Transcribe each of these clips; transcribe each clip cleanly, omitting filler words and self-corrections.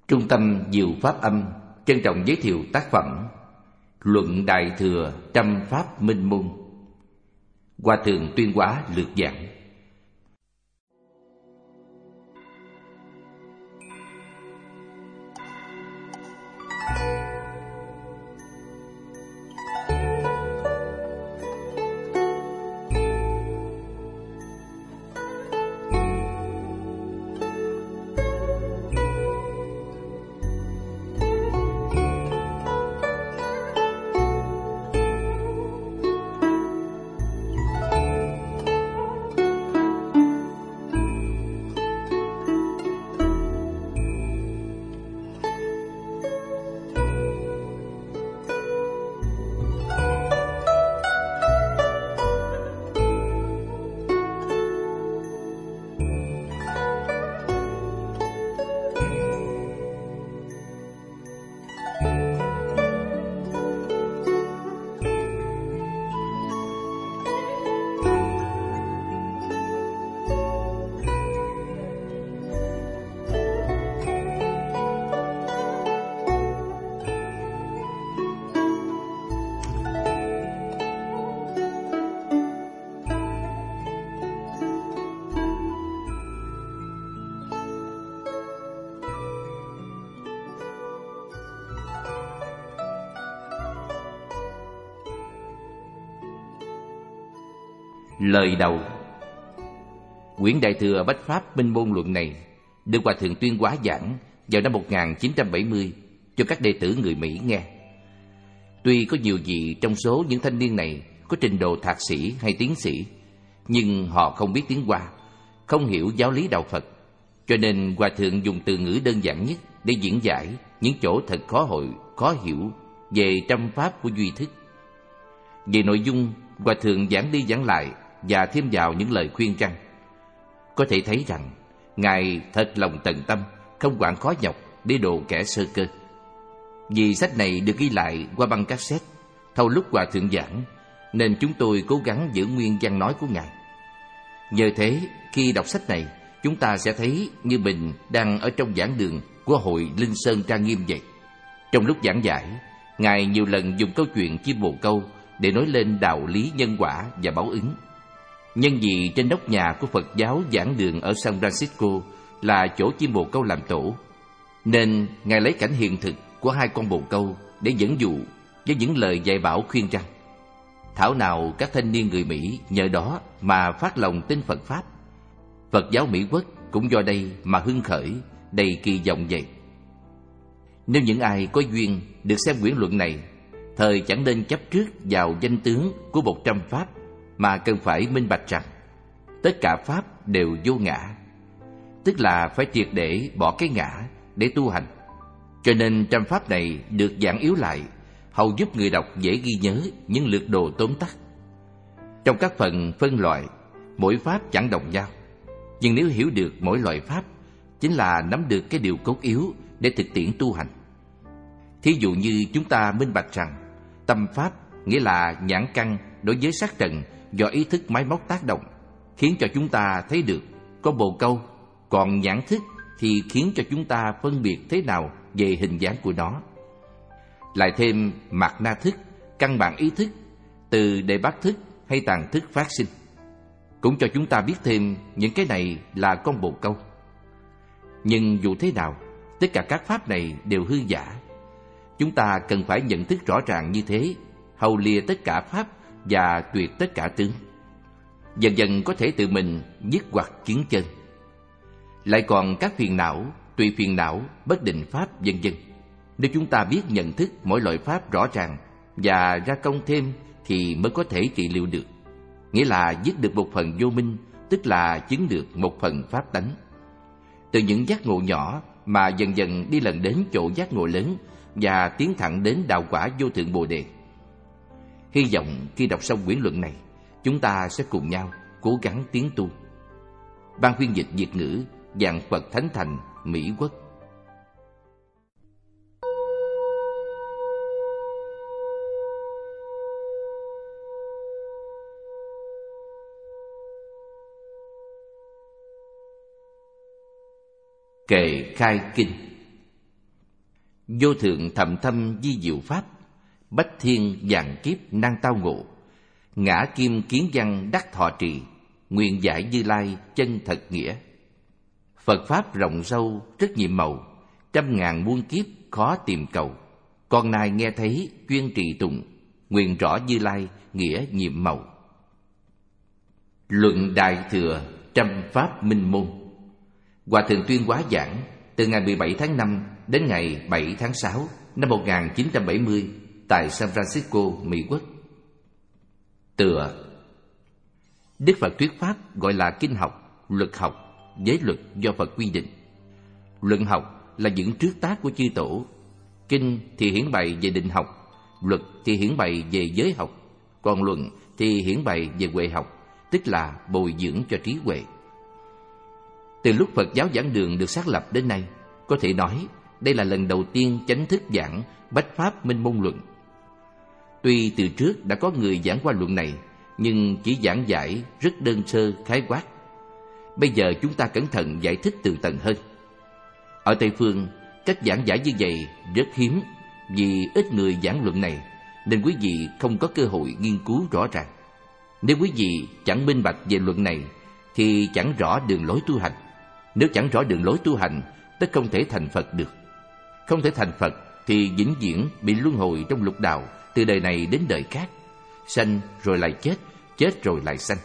Trung tâm Diệu Pháp Âm trân trọng giới thiệu tác phẩm Luận Đại Thừa Trăm Pháp Minh Môn, Hòa Thượng Tuyên Hóa lược giảng. Lời đầu. Quyển Đại Thừa Bách Pháp Minh Môn Luận này được Hòa Thượng Tuyên Hóa giảng vào năm 1970 cho các đệ tử người Mỹ nghe. Tuy có nhiều vị trong số những thanh niên này có trình độ thạc sĩ hay tiến sĩ, nhưng họ không biết tiếng Hoa, không hiểu giáo lý đạo Phật, cho nên Hòa Thượng dùng từ ngữ đơn giản nhất để diễn giải những chỗ thật khó hiểu về trăm pháp của duy thức. Về nội dung, Hòa Thượng giảng đi giảng lại và thêm vào những lời khuyên răn. Có thể thấy rằng Ngài thật lòng tận tâm, không quản khó nhọc để độ kẻ sơ cơ. Vì sách này được ghi lại qua băng cassette thâu lúc Hòa Thượng giảng, nên chúng tôi cố gắng giữ nguyên văn nói của Ngài. Nhờ thế, khi đọc sách này, chúng ta sẽ thấy như mình đang ở trong giảng đường của hội Linh Sơn Trang Nghiêm vậy. Trong lúc giảng giải, Ngài nhiều lần dùng câu chuyện chim bồ câu để nói lên đạo lý nhân quả và báo ứng. Nhân vì trên nóc nhà của Phật giáo giảng đường ở San Francisco là chỗ chim bồ câu làm tổ, nên Ngài lấy cảnh hiện thực của hai con bồ câu để dẫn dụ với những lời dạy bảo khuyên răn. Thảo nào các thanh niên người Mỹ nhờ đó mà phát lòng tin Phật Pháp. Phật giáo Mỹ Quốc cũng do đây mà hưng khởi, đầy kỳ vọng vậy. Nếu những ai có duyên được xem quyển luận này, thời chẳng nên chấp trước vào danh tướng của 100 pháp, mà cần phải minh bạch rằng tất cả pháp đều vô ngã, tức là phải triệt để bỏ cái ngã để tu hành. Cho nên trăm pháp này được giảng yếu lại, hầu giúp người đọc dễ ghi nhớ những lược đồ tóm tắt. Trong các phần phân loại, mỗi pháp chẳng đồng nhau, nhưng nếu hiểu được mỗi loại pháp, chính là nắm được cái điều cốt yếu để thực tiễn tu hành. Thí dụ như chúng ta minh bạch rằng tâm pháp nghĩa là nhãn căn đối với sắc trần do ý thức máy móc tác động, khiến cho chúng ta thấy được có bồ câu, còn nhãn thức thì khiến cho chúng ta phân biệt thế nào về hình dáng của nó. Lại thêm mạt na thức, căn bản ý thức, từ đề bát thức hay tàng thức phát sinh, cũng cho chúng ta biết thêm những cái này là con bồ câu. Nhưng dù thế nào, tất cả các pháp này đều hư giả. Chúng ta cần phải nhận thức rõ ràng như thế, hầu lìa tất cả pháp và tuyệt tất cả tướng. Dần dần có thể tự mình dứt hoặc kiến chân. Lại còn các phiền não, tùy phiền não, bất định pháp vân vân. Nếu chúng ta biết nhận thức mỗi loại pháp rõ ràng và ra công thêm thì mới có thể trị liệu được. Nghĩa là dứt được một phần vô minh, tức là chứng được một phần pháp tánh. Từ những giác ngộ nhỏ mà dần dần đi lần đến chỗ giác ngộ lớn và tiến thẳng đến đạo quả vô thượng Bồ Đề. Hy vọng khi đọc xong quyển luận này, chúng ta sẽ cùng nhau cố gắng tiến tu. Ban phiên dịch Việt ngữ, Vạn Phật Thánh Thành, Mỹ Quốc. Kệ khai kinh. Vô thượng thầm thâm di diệu pháp, bách thiên vạn kiếp nan tao ngộ. Ngã kim kiến văn đắc thọ trì, nguyện giải Như Lai chân thật nghĩa. Phật pháp rộng sâu rất nhiệm màu, trăm ngàn muôn kiếp khó tìm cầu. Con nay nghe thấy chuyên trì tụng, nguyện rõ Như Lai nghĩa nhiệm màu. Luận Đại Thừa trăm pháp minh môn. Hòa thượng tuyên hóa giảng từ ngày 17 tháng 5 đến ngày 7 tháng 6 năm 1970 tại San Francisco, Mỹ Quốc. Tựa: Đức Phật thuyết pháp gọi là kinh học, luật học, giới luật do Phật quy định. Luận học là những trước tác của chư tổ. Kinh thì hiển bày về định học, luật thì hiển bày về giới học, còn luận thì hiển bày về huệ học, tức là bồi dưỡng cho trí huệ. Từ lúc Phật giáo giảng đường được xác lập đến nay, có thể nói đây là lần đầu tiên chánh thức giảng bách pháp minh môn luận. Tuy từ trước đã có người giảng qua luận này, nhưng chỉ giảng giải rất đơn sơ khái quát. Bây giờ chúng ta cẩn thận giải thích tường tận hơn. Ở Tây Phương, cách giảng giải như vậy rất hiếm, vì ít người giảng luận này, nên quý vị không có cơ hội nghiên cứu rõ ràng. Nếu quý vị chẳng minh bạch về luận này, thì chẳng rõ đường lối tu hành. Nếu chẳng rõ đường lối tu hành, tất không thể thành Phật được. Không thể thành Phật thì vĩnh viễn bị luân hồi trong lục đạo, từ đời này đến đời khác, sanh rồi lại chết, chết rồi lại sanh.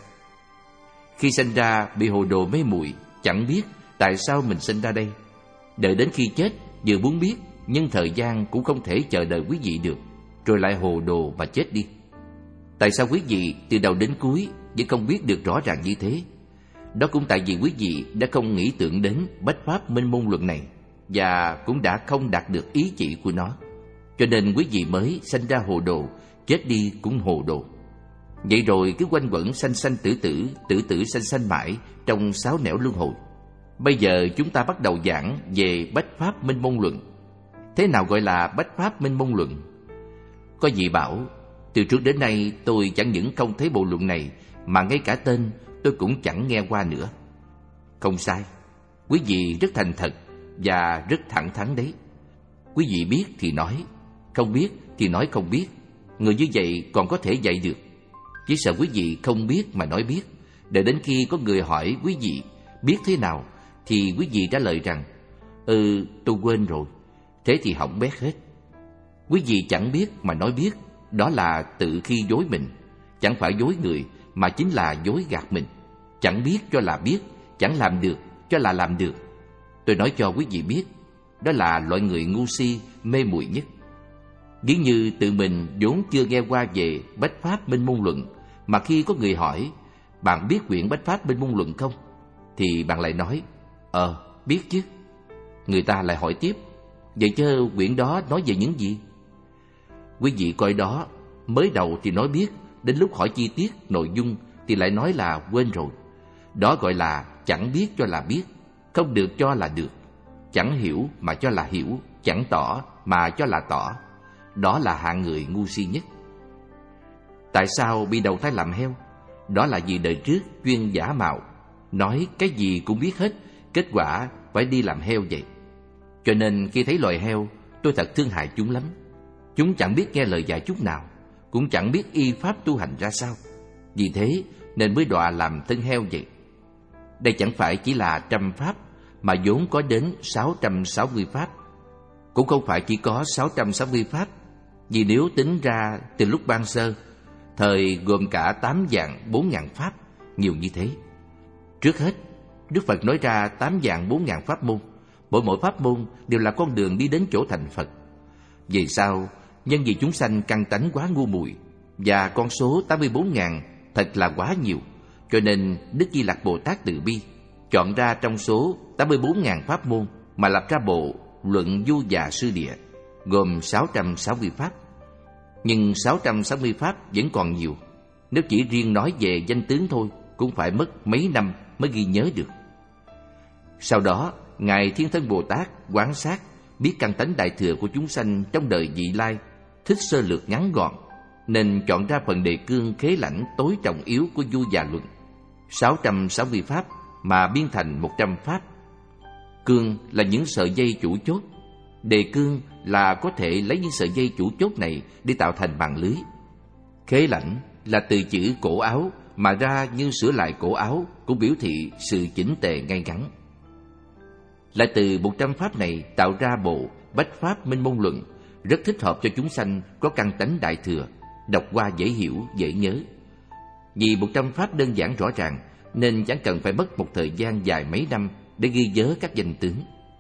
Khi sanh ra bị hồ đồ mê muội, chẳng biết tại sao mình sinh ra đây. Đợi đến khi chết, vừa muốn biết, nhưng thời gian cũng không thể chờ đợi quý vị được, rồi lại hồ đồ mà chết đi. Tại sao quý vị từ đầu đến cuối vẫn không biết được rõ ràng như thế? Đó cũng tại vì quý vị đã không nghĩ tưởng đến bách pháp minh môn luận này, và cũng đã không đạt được ý chỉ của nó. Cho nên quý vị mới sanh ra hồ đồ, chết đi cũng hồ đồ. Vậy rồi cứ quanh quẩn sanh sanh tử tử, tử tử sanh sanh mãi trong sáu nẻo luân hồi. Bây giờ chúng ta bắt đầu giảng về bách pháp minh môn luận. Thế nào gọi là bách pháp minh môn luận? Có vị bảo, từ trước đến nay tôi chẳng những không thấy bộ luận này, mà ngay cả tên tôi cũng chẳng nghe qua nữa. Không sai, quý vị rất thành thật và rất thẳng thắn đấy. Quý vị biết thì nói, không biết thì nói không biết. Người như vậy còn có thể dạy được. Chỉ sợ quý vị không biết mà nói biết, để đến khi có người hỏi quý vị biết thế nào, thì quý vị trả lời rằng tôi quên rồi. Thế thì hỏng bét hết. Quý vị chẳng biết mà nói biết, đó là tự khi dối mình. Chẳng phải dối người, mà chính là dối gạt mình. Chẳng biết cho là biết, chẳng làm được cho là làm được. Tôi nói cho quý vị biết, đó là loại người ngu si, mê muội nhất. Ví như tự mình vốn chưa nghe qua về bách pháp minh môn luận, mà khi có người hỏi, bạn biết quyển bách pháp minh môn luận không? Thì bạn lại nói, biết chứ. Người ta lại hỏi tiếp, vậy chứ quyển đó nói về những gì? Quý vị coi đó, mới đầu thì nói biết, đến lúc hỏi chi tiết, nội dung thì lại nói là quên rồi. Đó gọi là chẳng biết cho là biết, không được cho là được. Chẳng hiểu mà cho là hiểu, chẳng tỏ mà cho là tỏ. Đó là hạng người ngu si nhất. Tại sao bị đầu thai làm heo? Đó là vì đời trước chuyên giả mạo, nói cái gì cũng biết hết, kết quả phải đi làm heo vậy. Cho nên khi thấy loài heo, tôi thật thương hại chúng lắm. Chúng chẳng biết nghe lời dạy chút nào, cũng chẳng biết y pháp tu hành ra sao. Vì thế nên mới đọa làm thân heo vậy. Đây chẳng phải chỉ là trăm pháp, mà vốn có đến 660 pháp. Cũng không phải chỉ có 660 pháp, vì nếu tính ra từ lúc ban sơ, thời gồm cả 8 vạn 4 ngàn pháp, nhiều như thế. Trước hết, Đức Phật nói ra 8 vạn 4 ngàn pháp môn. Mỗi pháp môn đều là con đường đi đến chỗ thành Phật. Vì sao? Nhân vì chúng sanh căn tánh quá ngu muội, và con số 84 ngàn thật là quá nhiều. Cho nên Đức Di Lặc Bồ Tát từ bi chọn ra trong số 84 ngàn pháp môn mà lập ra bộ Luận Du Già Sư Địa, gồm 660 pháp. Nhưng 660 pháp vẫn còn nhiều. Nếu chỉ riêng nói về danh tướng thôi, cũng phải mất mấy năm mới ghi nhớ được. Sau đó, Ngài Thiên Thân Bồ Tát quán sát, biết căn tánh đại thừa của chúng sanh trong đời vị lai, thích sơ lược ngắn gọn, nên chọn ra phần đề cương khế lãnh tối trọng yếu của Du Già Luận, 660 pháp mà biên thành 100 pháp. Cương là những sợi dây chủ chốt, đề cương là có thể lấy những sợi dây chủ chốt này để tạo thành màn lưới. Khế lãnh là từ chữ cổ áo mà ra, nhưng sửa lại cổ áo cũng biểu thị sự chỉnh tề ngay ngắn. Lại từ 100 pháp này tạo ra bộ Bách Pháp Minh Môn Luận, rất thích hợp cho chúng sanh có căn tánh đại thừa, đọc qua dễ hiểu, dễ nhớ. Vì 100 pháp đơn giản rõ ràng, nên chẳng cần phải mất một thời gian dài mấy năm để ghi nhớ các danh tướng.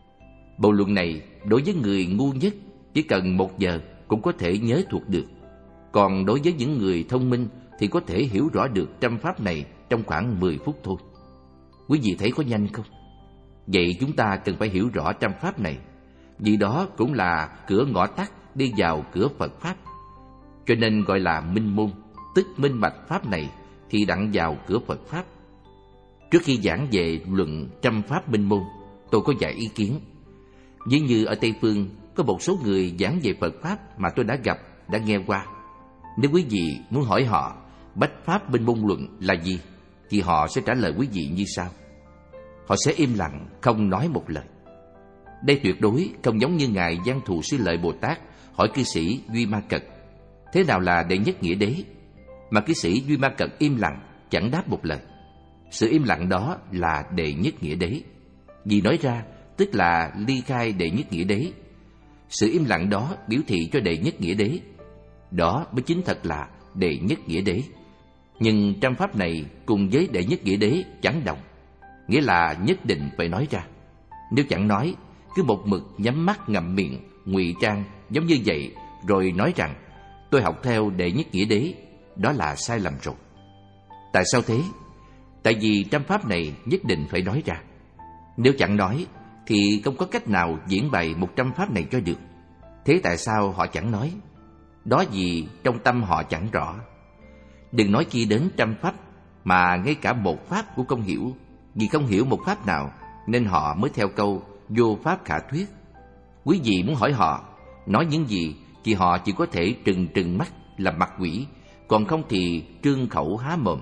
Bộ luận này đối với người ngu nhất chỉ cần 1 giờ cũng có thể nhớ thuộc được. Còn đối với những người thông minh thì có thể hiểu rõ được trăm pháp này trong khoảng 10 phút thôi. Quý vị thấy có nhanh không? Vậy chúng ta cần phải hiểu rõ trăm pháp này, vì đó cũng là cửa ngõ tắt đi vào cửa Phật Pháp. Cho nên gọi là minh môn, tức minh bạch pháp này thì đặng vào cửa Phật Pháp. Trước khi giảng về luận trăm pháp minh môn, tôi có vài ý kiến. Ví như ở Tây Phương có một số người giảng về Phật Pháp mà tôi đã gặp, đã nghe qua. Nếu quý vị muốn hỏi họ Bách Pháp Minh Môn Luận là gì, thì họ sẽ trả lời quý vị như sau. Họ sẽ im lặng, không nói một lời. Đây tuyệt đối không giống như Ngài Văn Thù Sư Lợi Bồ Tát hỏi cư sĩ Duy Ma Cật thế nào là đệ nhất nghĩa đế, mà cư sĩ Duy Ma Cật im lặng, chẳng đáp một lời. Sự im lặng đó là đệ nhất nghĩa đế. Vì nói ra tức là ly khai đệ nhất nghĩa đế. Sự im lặng đó biểu thị cho đệ nhất nghĩa đế. Đó mới chính thật là đệ nhất nghĩa đế. Nhưng trăm pháp này cùng với đệ nhất nghĩa đế chẳng đồng, nghĩa là nhất định phải nói ra. Nếu chẳng nói, cứ một mực nhắm mắt ngậm miệng, ngụy trang giống như vậy, rồi nói rằng tôi học theo đệ nhất nghĩa đế, đó là sai lầm rồi. Tại sao thế? Tại vì trăm pháp này nhất định phải nói ra. Nếu chẳng nói thì không có cách nào diễn bày 100 pháp này cho được. Thế tại sao họ chẳng nói? Đó vì trong tâm họ chẳng rõ. Đừng nói chi đến trăm pháp, mà ngay cả một pháp cũng không hiểu. Vì không hiểu một pháp nào nên họ mới theo câu vô pháp khả thuyết. Quý vị muốn hỏi họ nói những gì thì họ chỉ có thể trừng trừng mắt làm mặt quỷ, còn không thì trương khẩu há mồm.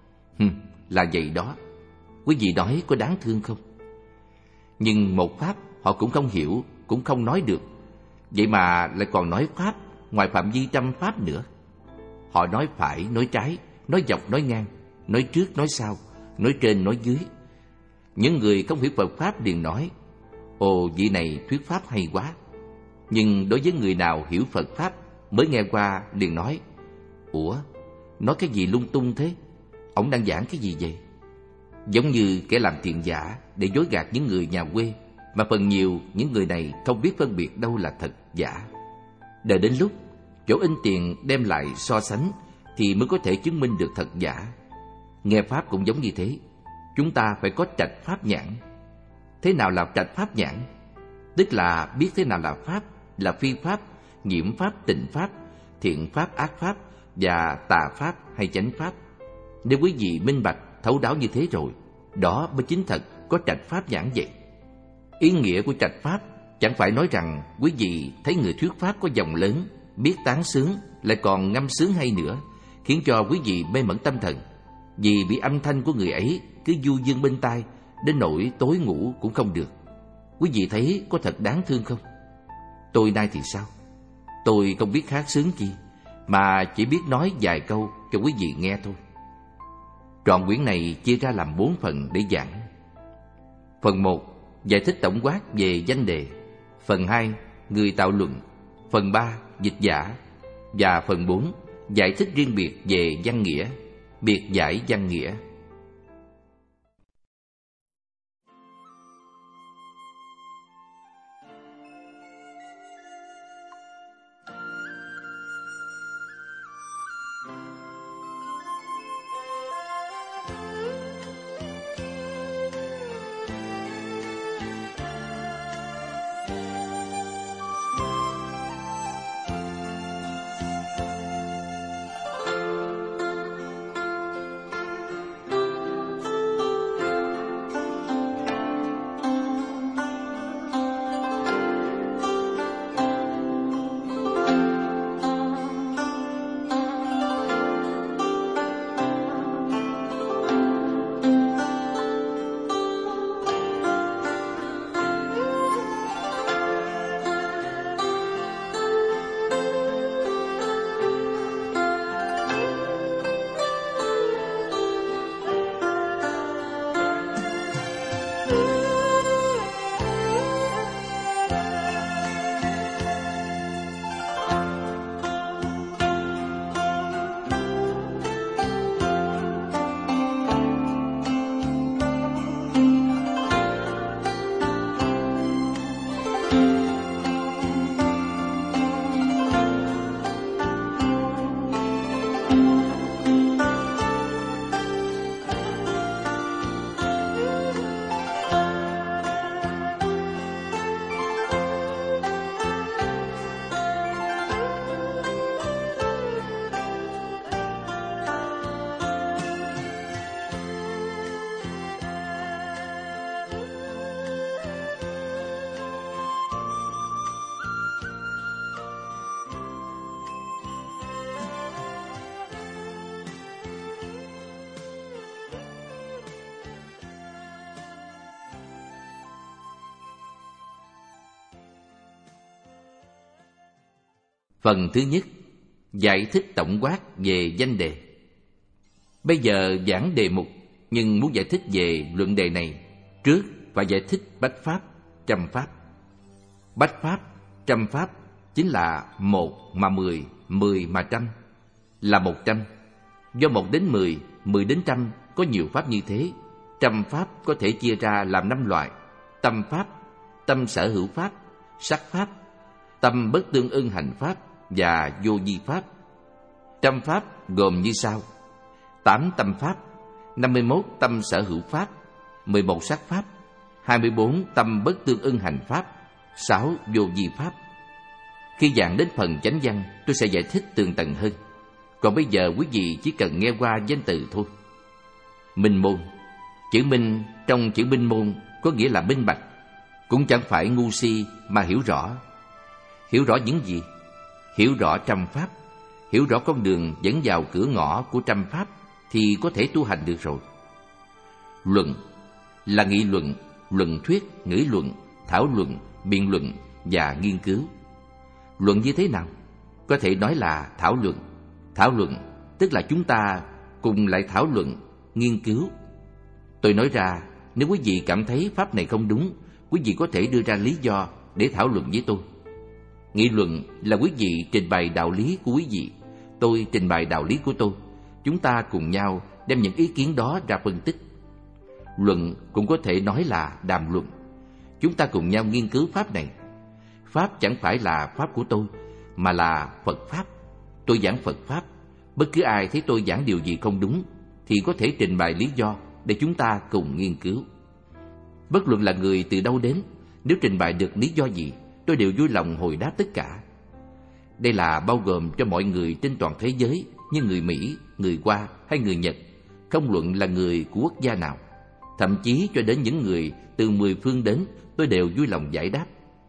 Là vậy đó. Quý vị nói có đáng thương không? Nhưng một pháp họ cũng không hiểu, cũng không nói được. Vậy mà lại còn nói pháp ngoài phạm vi trăm pháp nữa. Họ nói phải, nói trái, nói dọc, nói ngang, nói trước, nói sau, nói trên, nói dưới. Những người không hiểu Phật Pháp liền nói, ồ, vị này thuyết Pháp hay quá. Nhưng đối với người nào hiểu Phật Pháp mới nghe qua liền nói, ủa, nói cái gì lung tung thế? Ông đang giảng cái gì vậy? Giống như kẻ làm tiền giả để dối gạt những người nhà quê, mà phần nhiều những người này không biết phân biệt đâu là thật giả. Đợi đến lúc chỗ in tiền đem lại so sánh thì mới có thể chứng minh được thật giả. Nghe Pháp cũng giống như thế. Chúng ta phải có trạch pháp nhãn. Thế nào là trạch pháp nhãn? Tức là biết thế nào là Pháp, là phi Pháp, nhiễm Pháp, tịnh Pháp, thiện Pháp, ác Pháp và tà Pháp hay chánh Pháp. Nếu quý vị minh bạch, thấu đáo như thế rồi, đó mới chính thật có trạch pháp nhãn vậy. Ý nghĩa của trạch pháp chẳng phải nói rằng quý vị thấy người thuyết pháp có giọng lớn, biết tán sướng, lại còn ngâm sướng hay nữa, khiến cho quý vị mê mẩn tâm thần, vì bị âm thanh của người ấy cứ du dương bên tai, đến nỗi tối ngủ cũng không được. Quý vị thấy có thật đáng thương không? Tôi nay thì sao? Tôi không biết hát sướng chi, mà chỉ biết nói vài câu cho quý vị nghe thôi. Trọn quyển này chia ra làm 4 phần để giảng. Phần 1 giải thích tổng quát về danh đề. Phần 2 người tạo luận. Phần 3 dịch giả. Và phần 4 giải thích riêng biệt về văn nghĩa, biệt giải văn nghĩa. Phần thứ nhất, giải thích tổng quát về danh đề. Bây giờ giảng đề mục, nhưng muốn giải thích về luận đề này, trước phải giải thích bách pháp, trăm pháp. Bách pháp, trăm pháp chính là 1 mà 10, 10 mà trăm, là 100. Do 1 đến 10, 10 đến trăm có nhiều pháp như thế. Trăm pháp có thể chia ra làm 5 loại: tâm pháp, tâm sở hữu pháp, sắc pháp, tâm bất tương ưng hành pháp và vô vi pháp. Trăm pháp gồm như sau: 8 tâm pháp, 51 tâm sở hữu pháp, 11 sắc pháp, 24 tâm bất tương ưng hành pháp, 6 vô vi pháp. Khi giảng đến phần chánh văn, tôi sẽ giải thích tường tận hơn. Còn bây giờ quý vị chỉ cần nghe qua danh từ thôi. Minh môn. Chữ minh trong chữ minh môn có nghĩa là minh bạch. Cũng chẳng phải ngu si mà hiểu rõ. Hiểu rõ những gì? Hiểu rõ trăm pháp, hiểu rõ con đường dẫn vào cửa ngõ của trăm pháp thì có thể tu hành được rồi. Luận là nghị luận, luận thuyết, ngữ luận, thảo luận, biện luận và nghiên cứu. Luận như thế nào? Có thể nói là thảo luận. Thảo luận tức là chúng ta cùng lại thảo luận, nghiên cứu. Tôi nói ra, nếu quý vị cảm thấy pháp này không đúng, quý vị có thể đưa ra lý do để thảo luận với tôi. Nghị luận là quý vị trình bày đạo lý của quý vị, tôi trình bày đạo lý của tôi. Chúng ta cùng nhau đem những ý kiến đó ra phân tích. Luận cũng có thể nói là đàm luận. Chúng ta cùng nhau nghiên cứu pháp này. Pháp chẳng phải là pháp của tôi, mà là Phật Pháp. Tôi giảng Phật Pháp. Bất cứ ai thấy tôi giảng điều gì không đúng thì có thể trình bày lý do để chúng ta cùng nghiên cứu. Bất luận là người từ đâu đến, nếu trình bày được lý do gì, tôi đều vui lòng hồi đáp tất cả. Đây là bao gồm cho mọi người trên toàn thế giới, như người Mỹ, người Hoa hay người Nhật, không luận là người của quốc gia nào. Thậm chí cho đến những người từ 10 phương đến, tôi đều vui lòng giải đáp.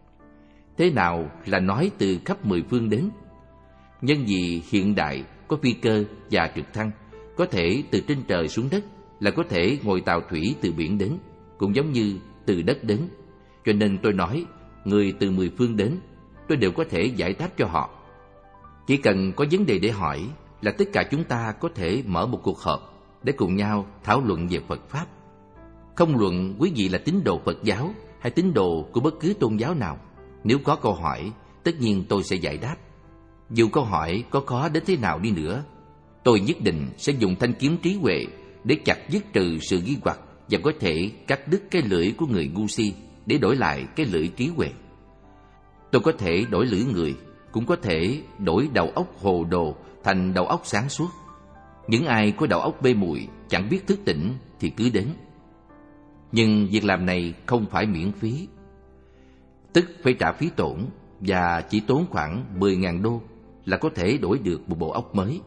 Thế nào là nói từ khắp 10 phương đến? Nhân vì hiện đại có phi cơ và trực thăng, có thể từ trên trời xuống đất, là có thể ngồi tàu thủy từ biển đến, cũng giống như từ đất đến. Cho nên tôi nói, người từ 10 phương đến, tôi đều có thể giải đáp cho họ. Chỉ cần có vấn đề để hỏi là tất cả chúng ta có thể mở một cuộc họp để cùng nhau thảo luận về Phật Pháp. Không luận quý vị là tín đồ Phật giáo hay tín đồ của bất cứ tôn giáo nào, nếu có câu hỏi, tất nhiên tôi sẽ giải đáp. Dù câu hỏi có khó đến thế nào đi nữa, tôi nhất định sẽ dùng thanh kiếm trí huệ để chặt dứt trừ sự nghi hoặc và có thể cắt đứt cái lưỡi của người ngu si để đổi lại cái lưỡi trí huệ. Tôi có thể đổi lưỡi người, cũng có thể đổi đầu óc hồ đồ thành đầu óc sáng suốt. Những ai có đầu óc mê muội chẳng biết thức tỉnh thì cứ đến. Nhưng việc làm này không phải miễn phí, tức phải trả phí tổn, và chỉ tốn khoảng 10.000 đô là có thể đổi được một bộ óc mới.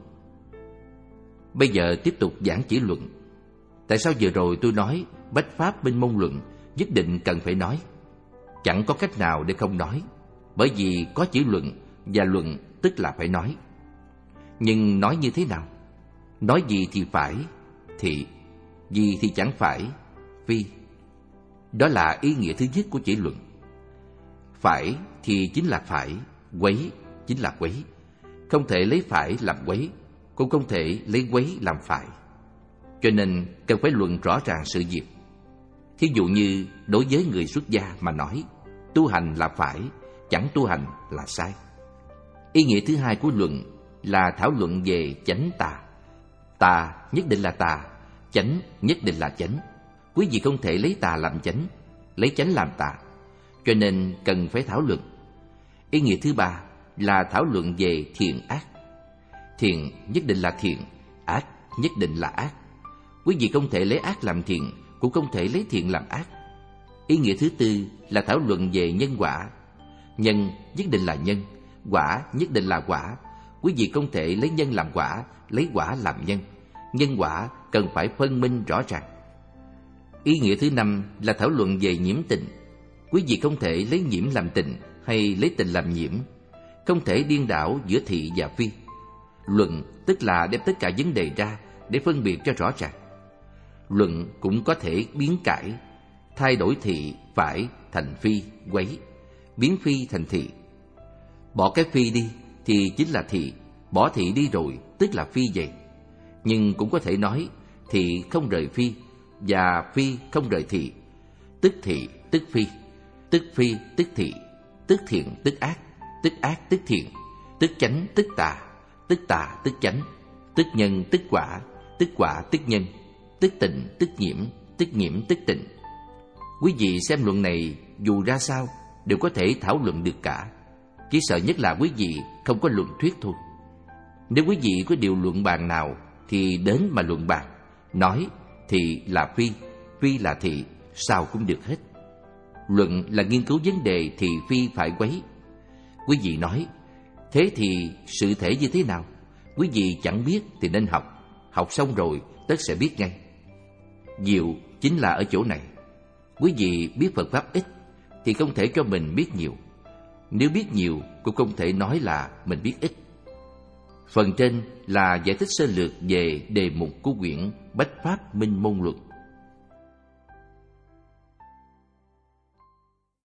Bây giờ tiếp tục giảng chữ luận. Tại sao vừa rồi tôi nói bách pháp minh môn luận nhất định cần phải nói? Chẳng có cách nào để không nói, bởi vì có chữ luận, và luận tức là phải nói. Nhưng nói như thế nào? Nói gì thì phải, thị, gì thì chẳng phải, phi. Đó là ý nghĩa thứ nhất của chữ luận. Phải thì chính là phải, quấy chính là quấy. Không thể lấy phải làm quấy, cũng không thể lấy quấy làm phải. Cho nên cần phải luận rõ ràng sự việc. Thí dụ như đối với người xuất gia mà nói, tu hành là phải, chẳng tu hành là sai. Ý nghĩa thứ hai của luận là thảo luận về chánh tà. Tà nhất định là tà, chánh nhất định là chánh. Quý vị không thể lấy tà làm chánh, lấy chánh làm tà. cho nên cần phải thảo luận. Ý nghĩa thứ ba là thảo luận về thiện ác. Thiện nhất định là thiện, ác nhất định là ác. Quý vị không thể lấy ác làm thiện, cũng không thể lấy thiện làm ác. Ý nghĩa thứ tư là thảo luận về nhân quả. Nhân nhất định là nhân, quả nhất định là quả. Quý vị không thể lấy nhân làm quả, lấy quả làm nhân. Nhân quả cần phải phân minh rõ ràng. Ý nghĩa thứ năm là thảo luận về nhiễm tịnh. Quý vị không thể lấy nhiễm làm tịnh hay lấy tịnh làm nhiễm. Không thể điên đảo giữa thị và phi. Luận tức là đem tất cả vấn đề ra để phân biệt cho rõ ràng. Luận cũng có thể biến cải, thay đổi thị phải thành phi, quấy, biến phi thành thị. Bỏ cái phi đi thì chính là thị, bỏ thị đi rồi tức là phi vậy. Nhưng cũng có thể nói thị không rời phi và phi không rời thị, tức thị tức phi tức thị, tức thiện tức ác tức thiện, tức chánh tức tà tức chánh, tức nhân tức quả tức nhân, tức tịnh tức nhiễm tức tịnh. Quý vị xem luận này dù ra sao đều có thể thảo luận được cả. Chỉ sợ nhất là quý vị không có luận thuyết thôi. Nếu quý vị có điều luận bàn nào thì đến mà luận bàn. Nói thì là phi là thị, sao cũng được hết. Luận là nghiên cứu vấn đề thì phi phải quấy. Quý vị nói, thế thì sự thể như thế nào? Quý vị chẳng biết thì nên học. Học xong rồi tất sẽ biết ngay. Diệu chính là ở chỗ này. Quý vị biết Phật Pháp ít thì không thể cho mình biết nhiều. Nếu biết nhiều cũng không thể nói là mình biết ít. Phần trên là giải thích sơ lược về đề mục của quyển Bách Pháp Minh Môn Luận.